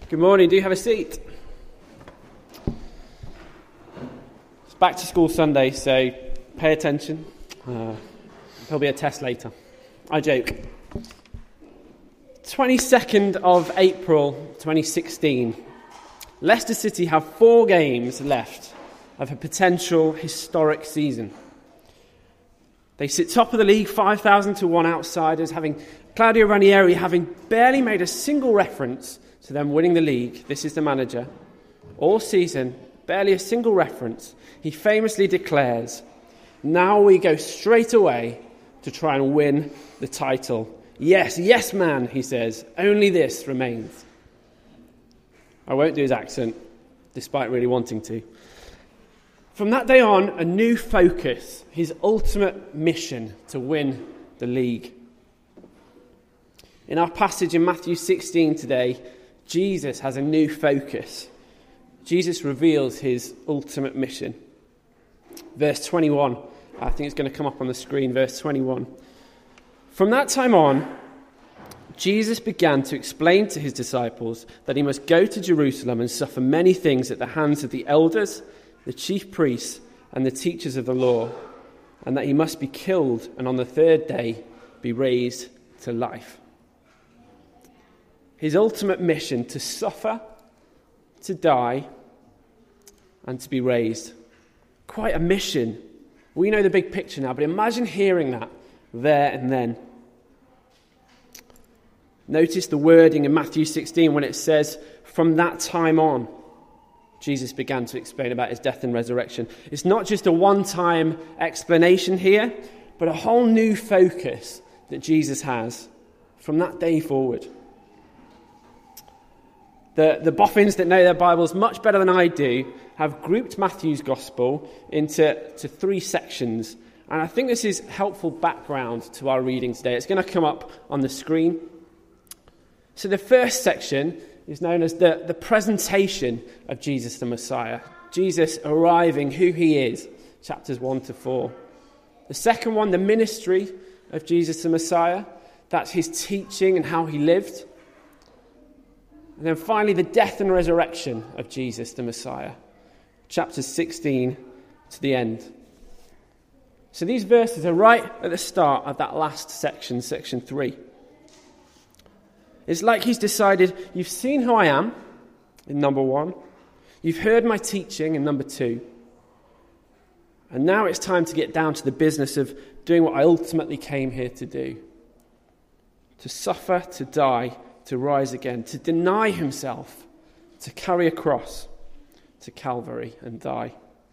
Good morning. Do you have a seat? It's back to school Sunday, so pay attention. There'll be a test later. I joke. 22nd of April 2016. Leicester City have 4 games left of a potential historic season. They sit top of the league, 5,000 to 1 outsiders, having Claudio Ranieri having barely made a single reference to them winning the league. This is the manager. All season, barely a single reference. He famously declares, "Now we go straight away to try and win the title. Yes, yes, man," he says. "Only this remains." I won't do his accent, despite really wanting to. From that day on, a new focus, his ultimate mission to win the league. In our passage in Matthew 16 today, Jesus has a new focus. Jesus reveals his ultimate mission. Verse 21, I think it's going to come up on the screen, verse 21. From that time on, Jesus began to explain to his disciples that he must go to Jerusalem and suffer many things at the hands of the elders, the chief priests, and the teachers of the law, and that he must be killed and on the 3rd day be raised to life. His ultimate mission: to suffer, to die, and to be raised. Quite a mission. We know the big picture now, but imagine hearing that there and then. Notice the wording in Matthew 16 when it says, "From that time on," Jesus began to explain about his death and resurrection. It's not just a one-time explanation here, but a whole new focus that Jesus has from that day forward. The boffins that know their Bibles much better than I do have grouped Matthew's Gospel into 3 sections. And I think this is helpful background to our reading today. It's going to come up on the screen. So the first section is known as the presentation of Jesus the Messiah. Jesus arriving, who he is, chapters 1 to 4. The second one, the ministry of Jesus the Messiah. That's his teaching and how he lived. And then finally, the death and resurrection of Jesus the Messiah, chapters 16 to the end. So these verses are right at the start of that last section, section 3. It's like he's decided, you've seen who I am, in number 1. You've heard my teaching, in number 2. And now it's time to get down to the business of doing what I ultimately came here to do. To suffer, to die, to rise again, to deny himself, to carry a cross to Calvary and die.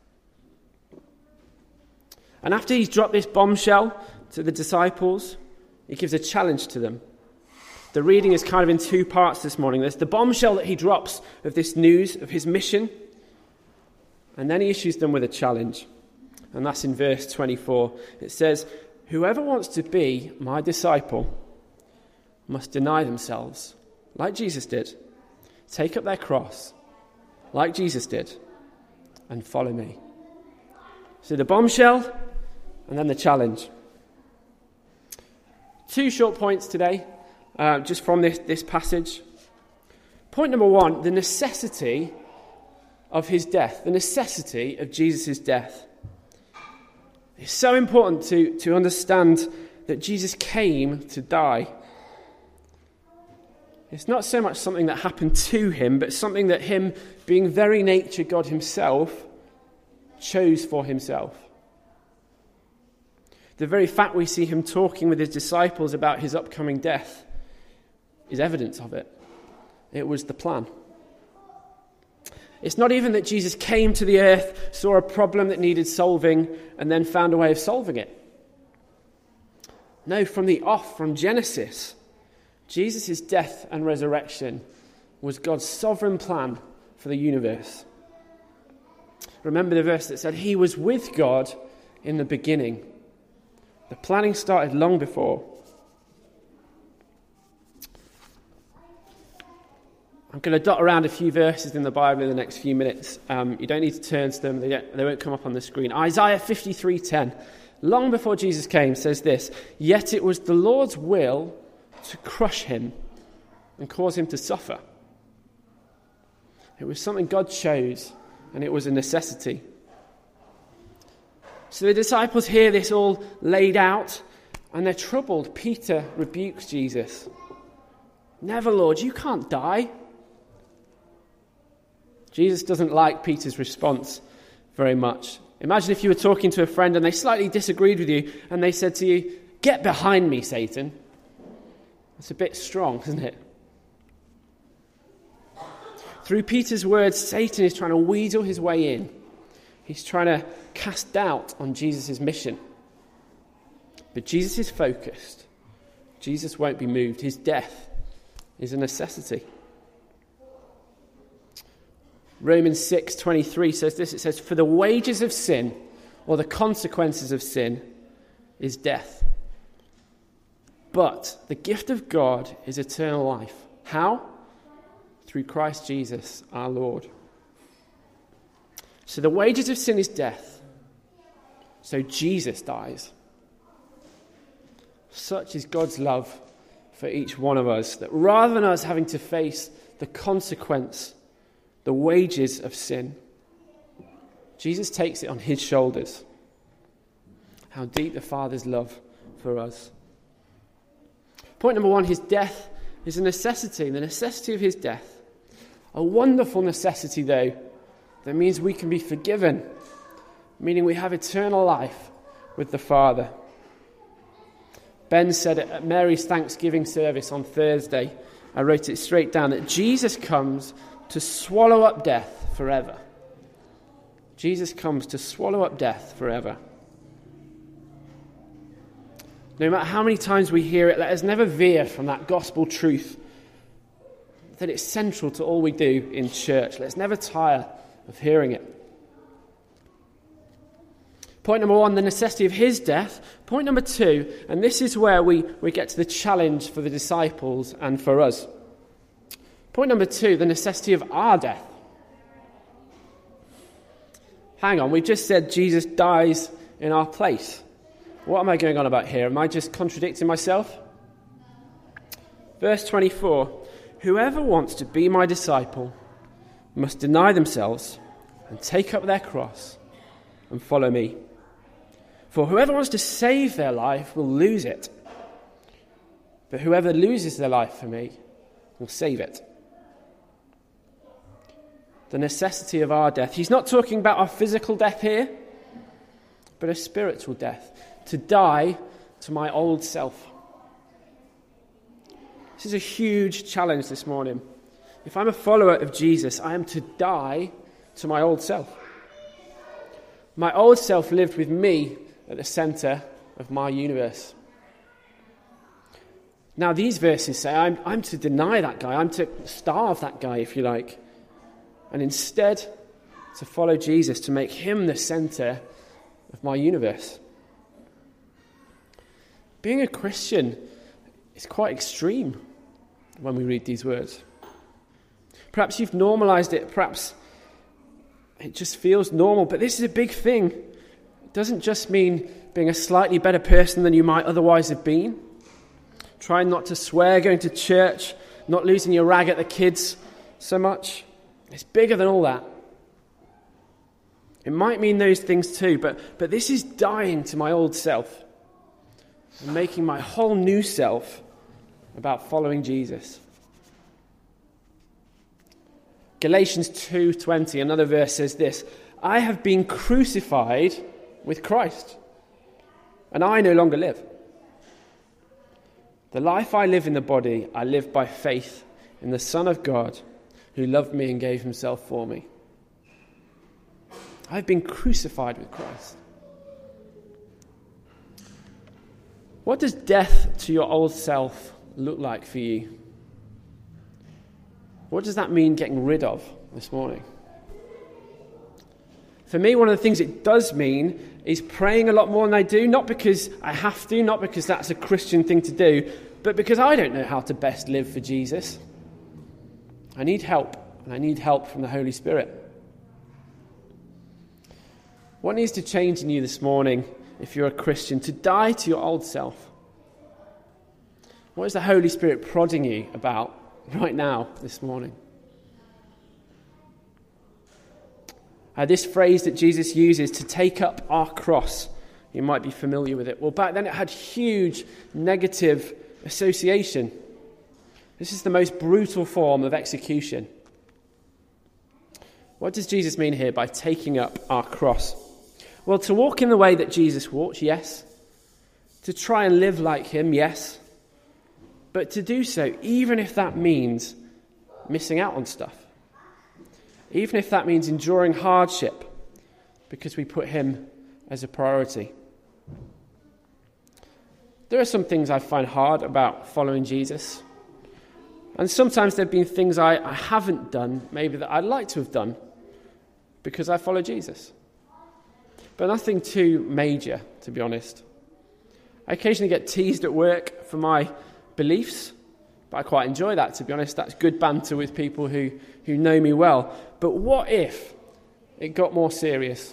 And after he's dropped this bombshell to the disciples, he gives a challenge to them. The reading is kind of in 2 parts this morning. There's the bombshell that he drops of this news of his mission, and then he issues them with a challenge. And that's in verse 24. It says, "Whoever wants to be my disciple must deny themselves, like Jesus did, take up their cross, like Jesus did, and follow me." So the bombshell, and then the challenge. 2 short points today, just from this passage. Point number 1, the necessity of his death, the necessity of Jesus' death. It's so important to understand that Jesus came to die. It's not so much something that happened to him, but something that him, being very nature God himself, chose for himself. The very fact we see him talking with his disciples about his upcoming death is evidence of it. It was the plan. It's not even that Jesus came to the earth, saw a problem that needed solving, and then found a way of solving it. No, from Genesis, Jesus' death and resurrection was God's sovereign plan for the universe. Remember the verse that said, "He was with God in the beginning." The planning started long before. I'm going to dot around a few verses in the Bible in the next few minutes. You don't need to turn to them. They won't come up on the screen. Isaiah 53:10, long before Jesus came, says this, "Yet it was the Lord's will to crush him and cause him to suffer." It was something God chose, and it was a necessity. So the disciples hear this all laid out, and they're troubled. Peter rebukes Jesus. "Never, Lord, you can't die." Jesus doesn't like Peter's response very much. Imagine if you were talking to a friend and they slightly disagreed with you, and they said to you, "Get behind me, Satan." It's a bit strong, isn't it? Through Peter's words, Satan is trying to weasel his way in. He's trying to cast doubt on Jesus' mission. But Jesus is focused. Jesus won't be moved. His death is a necessity. Romans 6:23 says this. It says, "For the wages of sin," or the consequences of sin, "is death. But the gift of God is eternal life." How? Through Christ Jesus our Lord. So the wages of sin is death. So Jesus dies. Such is God's love for each one of us, that rather than us having to face the consequence, the wages of sin, Jesus takes it on his shoulders. How deep the Father's love for us. Point number one, his death is a necessity, the necessity of his death. A wonderful necessity, though, that means we can be forgiven, meaning we have eternal life with the Father. Ben said it at Mary's Thanksgiving service on Thursday. I wrote it straight down, that Jesus comes to swallow up death forever. Jesus comes to swallow up death forever. No matter how many times we hear it, let us never veer from that gospel truth, that it's central to all we do in church. Let's never tire of hearing it. Point number one, the necessity of his death. Point number two, and this is where we get to the challenge for the disciples and for us. Point number two, the necessity of our death. Hang on, we've just said Jesus dies in our place. What am I going on about here? Am I just contradicting myself? Verse 24, "Whoever wants to be my disciple must deny themselves and take up their cross and follow me. For whoever wants to save their life will lose it. But whoever loses their life for me will save it." The necessity of our death. He's not talking about our physical death here, but a spiritual death. To die to my old self. This is a huge challenge this morning. If I'm a follower of Jesus, I am to die to my old self. My old self lived with me at the centre of my universe. Now these verses say I'm to deny that guy. I'm to starve that guy, if you like. And instead, to follow Jesus, to make him the centre of my universe. Being a Christian is quite extreme when we read these words. Perhaps you've normalised it, perhaps it just feels normal, but this is a big thing. It doesn't just mean being a slightly better person than you might otherwise have been. Trying not to swear, going to church, not losing your rag at the kids so much. It's bigger than all that. It might mean those things too, but this is dying to my old self and making my whole new self about following Jesus. Galatians 2:20, another verse says this, "I have been crucified with Christ, and I no longer live. The life I live in the body, I live by faith in the Son of God, who loved me and gave himself for me." I've been crucified with Christ. What does death to your old self look like for you? What does that mean getting rid of this morning? For me, one of the things it does mean is praying a lot more than I do, not because I have to, not because that's a Christian thing to do, but because I don't know how to best live for Jesus. I need help, and I need help from the Holy Spirit. What needs to change in you this morning, if you're a Christian, to die to your old self? What is the Holy Spirit prodding you about right now, this morning? This phrase that Jesus uses, to take up our cross, you might be familiar with it. Well, back then it had huge negative association. This is the most brutal form of execution. What does Jesus mean here by taking up our cross? Well, to walk in the way that Jesus walked, yes. To try and live like him, yes. But to do so, even if that means missing out on stuff. Even if that means enduring hardship because we put him as a priority. There are some things I find hard about following Jesus. And sometimes there have been things I haven't done, maybe that I'd like to have done, because I follow Jesus. But nothing too major, to be honest. I occasionally get teased at work for my beliefs, but I quite enjoy that, to be honest. That's good banter with people who know me well. But what if it got more serious?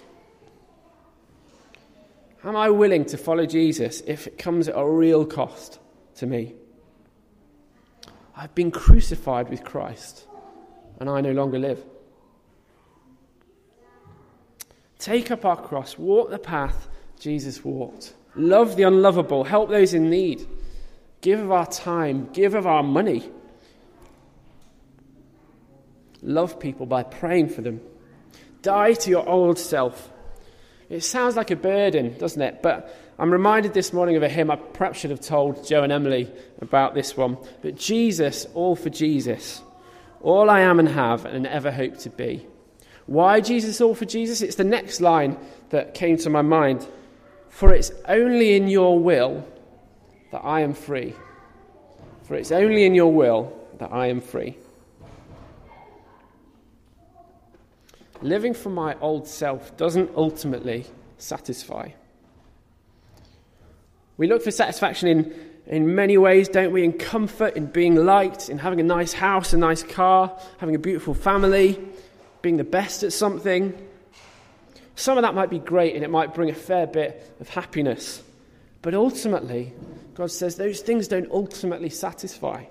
Am I willing to follow Jesus if it comes at a real cost to me? I've been crucified with Christ, and I no longer live. Take up our cross, walk the path Jesus walked. Love the unlovable, help those in need. Give of our time, give of our money. Love people by praying for them. Die to your old self. It sounds like a burden, doesn't it? But I'm reminded this morning of a hymn. I perhaps should have told Joe and Emily about this one. But Jesus, all for Jesus. All I am and have and ever hope to be. Why Jesus, all for Jesus? It's the next line that came to my mind. For it's only in your will that I am free. For it's only in your will that I am free. Living for my old self doesn't ultimately satisfy. We look for satisfaction in many ways, don't we? In comfort, in being liked, in having a nice house, a nice car, having a beautiful family, being the best at something. Some of that might be great and it might bring a fair bit of happiness. But ultimately, God says those things don't ultimately satisfy.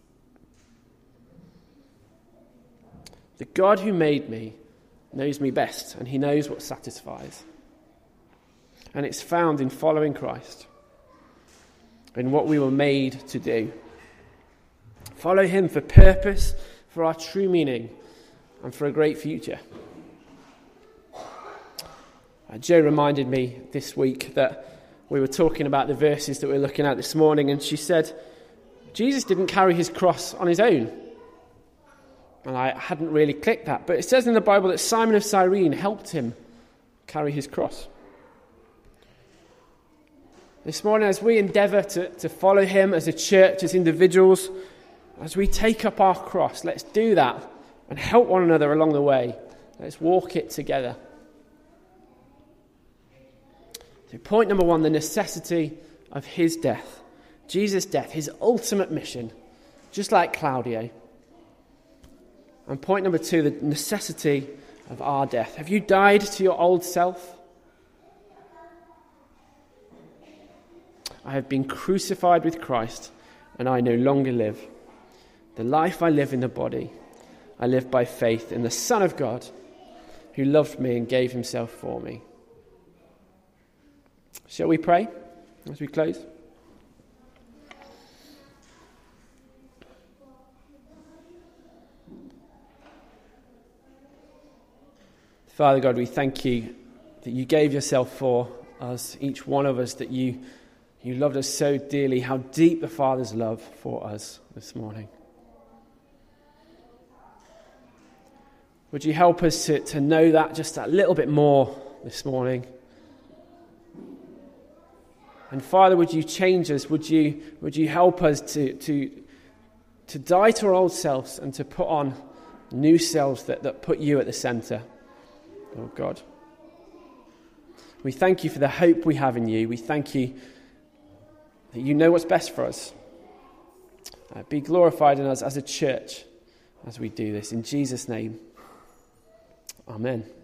The God who made me knows me best, and he knows what satisfies. And it's found in following Christ, in what we were made to do. Follow him for purpose, for our true meaning, and for a great future. Joe reminded me this week that we were talking about the verses that we were looking at this morning, and she said, Jesus didn't carry his cross on his own. And I hadn't really clicked that. But it says in the Bible that Simon of Cyrene helped him carry his cross. This morning, as we endeavour to follow him as a church, as individuals, as we take up our cross, let's do that and help one another along the way. Let's walk it together. So point number 1, the necessity of his death. Jesus' death, his ultimate mission, just like Claudio. And point number 2, the necessity of our death. Have you died to your old self? I have been crucified with Christ, and I no longer live. The life I live in the body, I live by faith in the Son of God, who loved me and gave himself for me. Shall we pray as we close? Father God, we thank you that you gave yourself for us, each one of us, that you loved us so dearly, how deep the Father's love for us this morning. Would you help us to know that just that little bit more this morning? And Father, would you change us? Would you help us to die to our old selves and to put on new selves that put you at the centre? Oh God, we thank you for the hope we have in you. We thank you that you know what's best for us. Be glorified in us as a church as we do this. In Jesus' name, amen.